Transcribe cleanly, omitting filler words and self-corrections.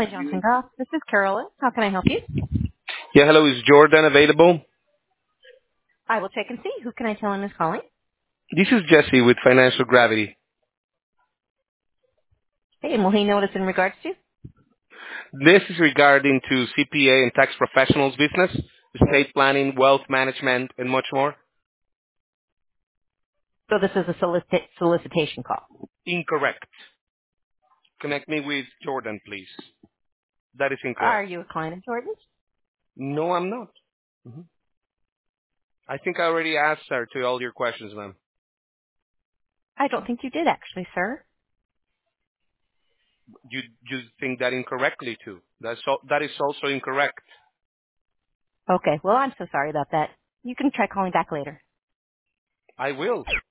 calling Johnson Goff. This is Carolyn. How can I help you? Yeah, hello. Is Jordan available? I will check and see. Who can I tell him is calling? This is Jesse with Financial Gravity. Hey, and will he know what it's in regards to? This is regarding to CPA and tax professionals business, estate planning, wealth management, and much more. So this is a solicitation call. Incorrect. Connect me with Jordan, please. That is Are incorrect. you a client of Jordan's? No, I'm not. I think I already answered to all your questions, ma'am. I don't think you did actually, sir. You think that incorrectly too. That is also incorrect. Okay, well, I'm so sorry about that. You can try calling back later. I will.